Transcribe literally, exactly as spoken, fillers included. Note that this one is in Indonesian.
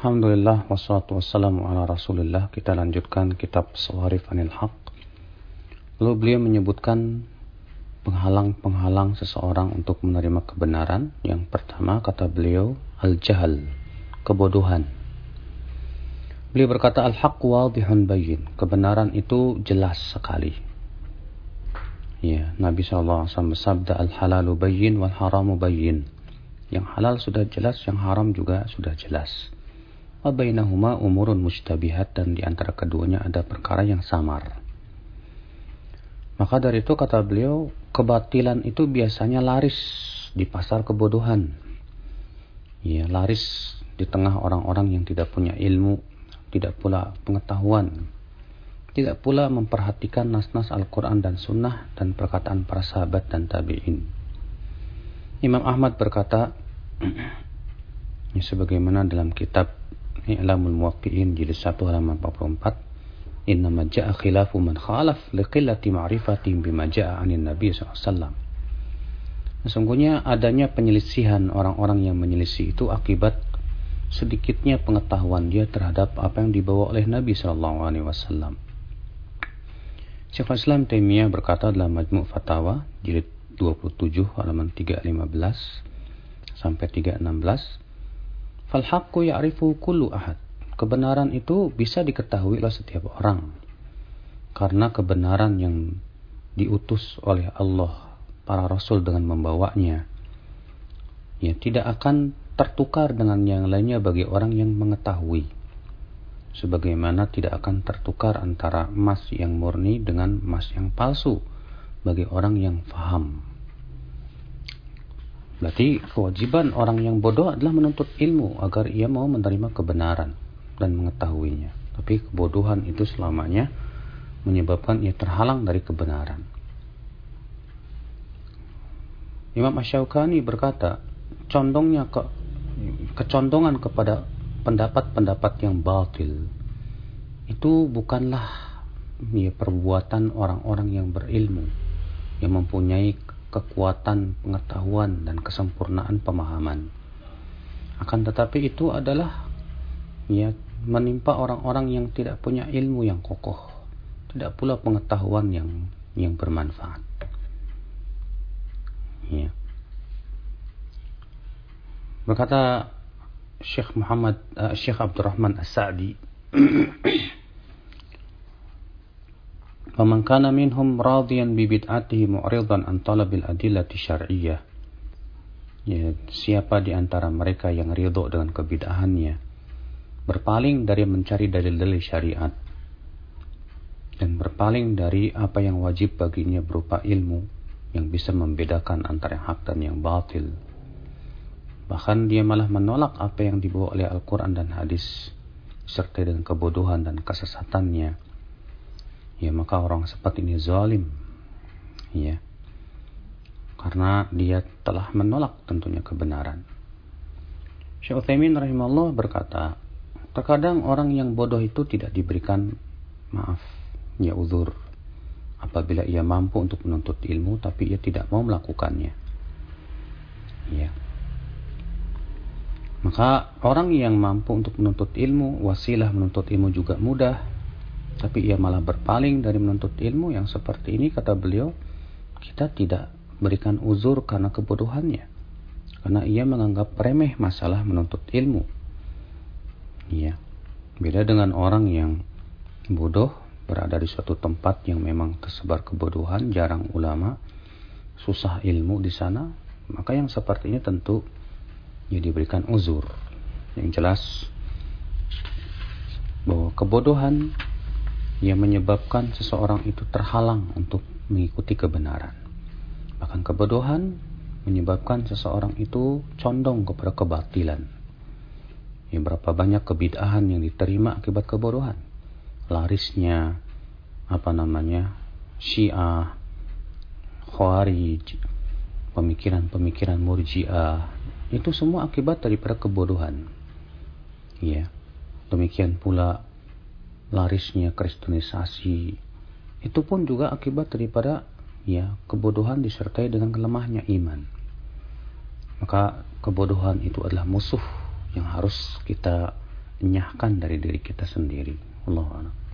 Alhamdulillah wassalatu wassalamu ala Rasulillah. Kita lanjutkan kitab Shawarif Anil Haq. Lalu beliau menyebutkan penghalang-penghalang seseorang untuk menerima kebenaran. Yang pertama kata beliau al-jahal, kebodohan. Beliau berkata al-haq wadihun bayyin, kebenaran itu jelas sekali. Ya, Nabi shallallahu alaihi wasallam bersabda al-halalu bayyin wal haramu bayyin. Yang halal sudah jelas, yang haram juga sudah jelas. Wa bainahuma umurun mustabihat, dan di antara keduanya ada perkara yang samar. Maka dari itu kata beliau, kebatilan itu biasanya laris di pasar kebodohan. Ya, laris di tengah orang-orang yang tidak punya ilmu, tidak pula pengetahuan, tidak pula memperhatikan nas-nas Al-Quran dan Sunnah dan perkataan para sahabat dan tabi'in. Imam Ahmad berkata, ya, sebagaimana dalam kitab I'lamul Muwaqqi'in jilid satu halaman empat puluh empat, innama ja'a khilafu man khalaf liqillati ma'rifatihim bima ja'a 'anin nabi sallallahu alaihi wasallam. Sesungguhnya adanya penyelisihan orang-orang yang menyelisih itu akibat sedikitnya pengetahuan dia terhadap apa yang dibawa oleh Nabi sallallahu alaihi wasallam. Syekhul Islam Taimiyah berkata dalam Majmu' Fatawa jilid dua puluh tujuh halaman tiga ratus lima belas sampai tiga ratus enam belas, fal haqqu ya'rifu kullu ahad. Kebenaran itu bisa diketahui oleh setiap orang. Karena kebenaran yang diutus oleh Allah, para rasul dengan membawanya, ya, tidak akan tertukar dengan yang lainnya bagi orang yang mengetahui. Sebagaimana tidak akan tertukar antara emas yang murni dengan emas yang palsu bagi orang yang faham. Berarti kewajiban orang yang bodoh adalah menuntut ilmu agar ia mau menerima kebenaran dan mengetahuinya. Tapi kebodohan itu selamanya menyebabkan ia terhalang dari kebenaran. Imam Asy-Syaukani berkata, condongnya ke, kecondongan kepada pendapat-pendapat yang batil itu bukanlah, ya, perbuatan orang-orang yang berilmu, yang mempunyai kekuatan pengetahuan dan kesempurnaan pemahaman. Akan tetapi itu adalah, ya, menimpa orang-orang yang tidak punya ilmu yang kokoh, tidak pula pengetahuan yang yang bermanfaat. Ya. Berkata Syekh Muhammad uh, Syekh Abdurrahman As-Sa'di, "Faman kana minhum radiyan bi bid'atihi mu'ridan an talabil adillati syar'iyyah." Ya, siapa di antara mereka yang ridho dengan kebid'ahannya, berpaling dari mencari dalil-dalil syariat, dan berpaling dari apa yang wajib baginya berupa ilmu yang bisa membedakan antara yang hak dan yang batil. Bahkan dia malah menolak apa yang dibawa oleh Al-Quran dan hadis, serta dengan kebodohan dan kesesatannya, ya, maka orang seperti ini zalim, ya, karena dia telah menolak tentunya kebenaran. Syekh Utsaimin rahimahullah berkata, terkadang orang yang bodoh itu tidak diberikan maaf, ya, uzur, apabila ia mampu untuk menuntut ilmu tapi ia tidak mau melakukannya. Ya. Maka orang yang mampu untuk menuntut ilmu, wasilah menuntut ilmu juga mudah, tapi ia malah berpaling dari menuntut ilmu, yang seperti ini kata beliau, kita tidak berikan uzur karena kebodohannya, karena ia menganggap remeh masalah menuntut ilmu. Ya. Beda dengan orang yang bodoh, berada di suatu tempat yang memang tersebar kebodohan, jarang ulama, susah ilmu di sana, maka yang seperti ini tentu, ya, diberikan uzur. Yang jelas bahwa kebodohan yang menyebabkan seseorang itu terhalang untuk mengikuti kebenaran. Bahkan kebodohan menyebabkan seseorang itu condong kepada kebatilan. Ya, berapa banyak kebid'ahan yang diterima akibat kebodohan. Larisnya apa namanya Syiah, Khawarij, pemikiran-pemikiran Murji'ah, itu semua akibat daripada kebodohan. Ya. Demikian pula larisnya kristenisasi, itu pun juga akibat daripada, ya, kebodohan disertai dengan lemahnya iman. Maka kebodohan itu adalah musuh yang harus kita enyahkan dari diri kita sendiri. Allahu a'lam.